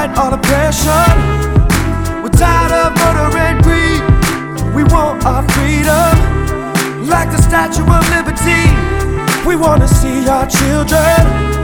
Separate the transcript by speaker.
Speaker 1: fight all oppression. We're tired of murder and greed. We want our freedom, like the Statue of Liberty. We wanna see our children